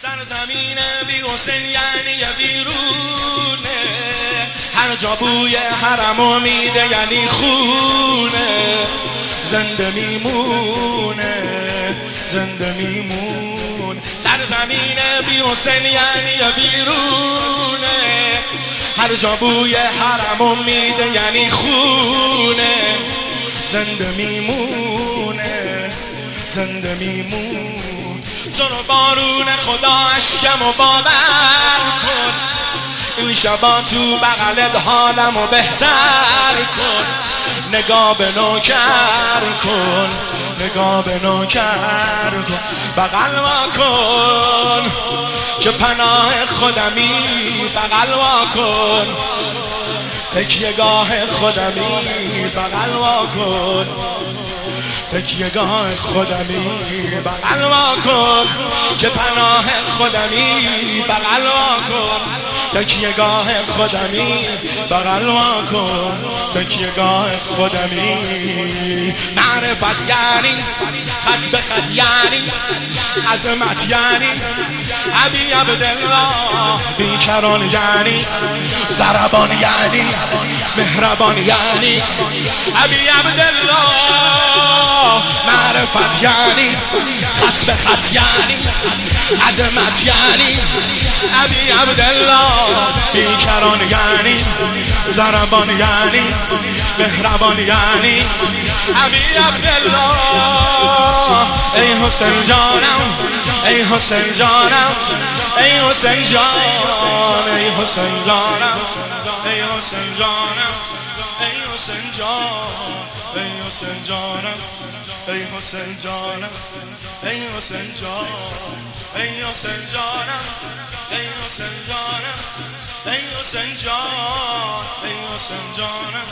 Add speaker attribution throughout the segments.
Speaker 1: سرزمین بی حسین یعنی یه ویرونه، هر جا بوی حرمو میده یعنی خونه. زنده میمونه، زنده میمونه. سرزمین بی حسین یعنی یه ویرونه، هر جا بوی حرمو میده یعنی خونه. زنده میمونه، زنده میمونه. تو رو بارون خدا اشکمو باور کن، این شبا تو بغلت حالمو بهتر کن. نگاه به نوکر کن، نگاه به نوکر کن. بغل وا کن که پناه خودمی، بغل وا کن تکیهگاه خودمی، بغل وا کن تکیهگاه خودمی. بغل وا کن که پناه خودمی، بغل وا کن تکیهگاه خودمی. بغل وا کن تکیهگاه خودمی. معرفت یعنی خط به خط یعنی عظمت یعنی ابی عبدالله بیکران یعنی ضربان یعنی مهربان یعنی ابی عبدالله. معرفت یعنی خط به خط یعنی عظمت یعنی ابی عبدالله بیکران یعنی ضربان یعنی مهربان یعنی ابی عبدالله. ای حسین جانم، ای حسین جانم، ای حسین جان، ای حسین جانم، ای حسین جانم، ای حسین جان، ای حسین جانم، ای حسین جانم، ای حسین جان، ای حسین جانم، ای حسین جانم، ای حسین جان، ای حسین جانم.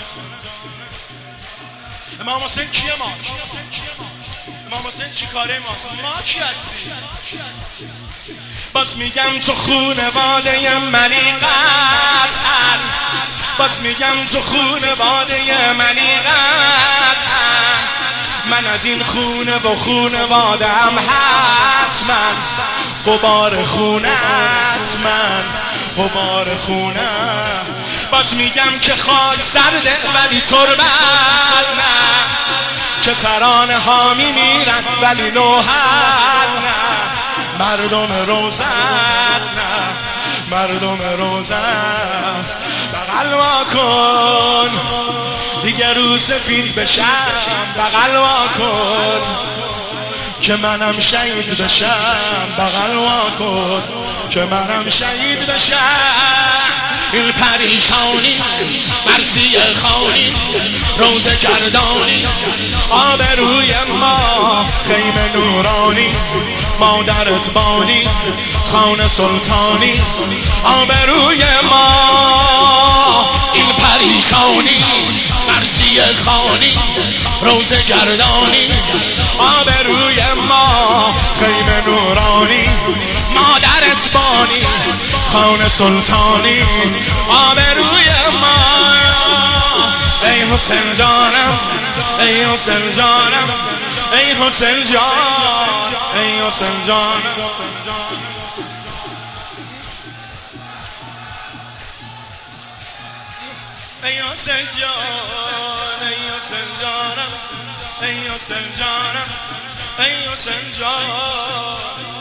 Speaker 1: امام حسین کیه ما؟ امام حسین چی کاره ما کی هستی؟ باز میگم تو خونواده منی قطعاً، باز میگم تو خونواده منی قطعاً. من از این خونه و خونواده‌ام حتما غبار خونت، من غبار خونه. باز میگم که خاک سرده ولی تربت نه، که ترانه ها میمیرن ولی نوحت نه. مردم روزت نه، مردم روزت. بغل وا کن دیگه رو سفید بشم، بغل وا کن که منم شهید بشم، بغل وا کن که منم شهید بشم. این پریشانی مرسی خانی روزه گردانی آبروی ما خیمه نورانی مادرت بانی خانه سلطانی آبروی ما. این پریشانی مرسی خانی روزه گردانی آبروی ما خیمه نورانی مادرت بانی خانه سلطانی آبروی ما. ای حسین جانم، ای حسین جانم، ای حسین جان، ای حسین جانم. ای حسین جان، ای حسین جانم، ای حسین جانم، ای حسین جان.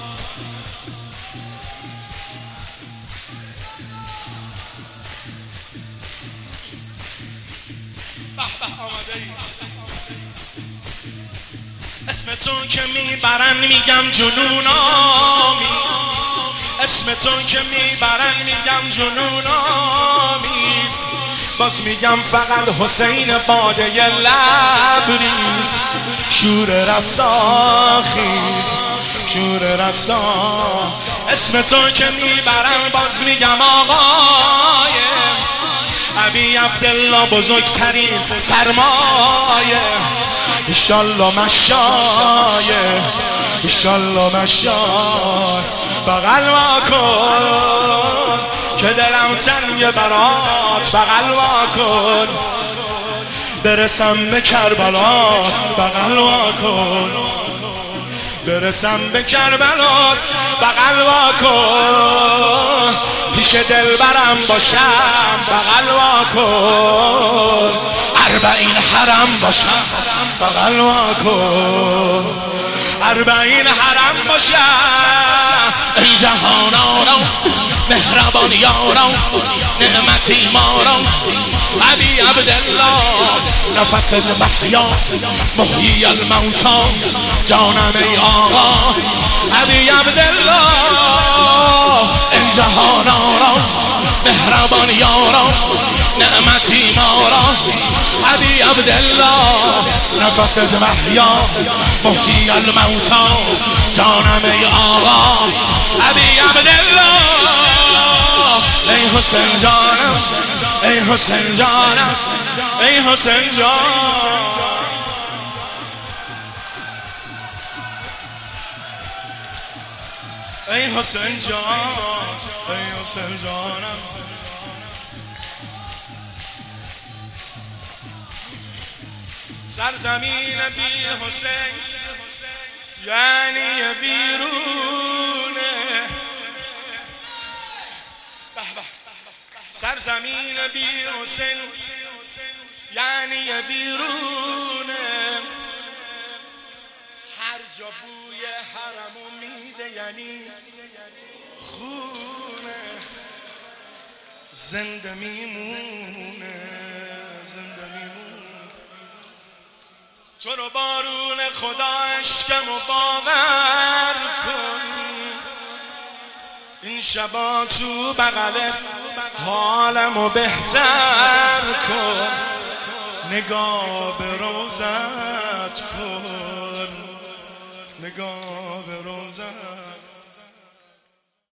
Speaker 1: اسم تو که میبرن میگم جنونامی، اسم تو که میبرن میگم جنونامیز. باز میگم فقط حسین باده لبریز شور رساخیز شور رساخ. اسم تو که میبرن باز میگم آقای ابی عبدالله بزرگترین سرمایه. ایشالله مشایه ایشالله مشای. بغل وا کن که دلم تنگ برات، بغل وا کن برسم به کربلا، بغل وا کن برسم به کربلا بغل واکن پیش دلبرم باشم بغل واکن 40 حرم باشم بغل واکن 40 حرم باشم ای جهان آرا مهربان یارا نعمتی مارا علی عبدالله نفس المحیا محیی الموتا جانم ای آقا علی عبدالله ای جهان آرا مهربان یارا نعمتی مارا علی عبدالله نفس المحیا محیی الموتا جانم ای آقا علی عبدالله ای حسین جانم ای حسین جانم ای حسین جان ای حسین جان ای حسین جانم سرزمین بی حسین یعنی بیرونه سرزمین بی حسین یعنی بیرونه هر جا بوی حرمو میده یعنی خونه زنده میمونه زنده میمونه تو رو بارون خدا عشقم و باور کن این شبا تو بغلت حالمو بهتر کن نگاه به روزت کن نگاه به روزت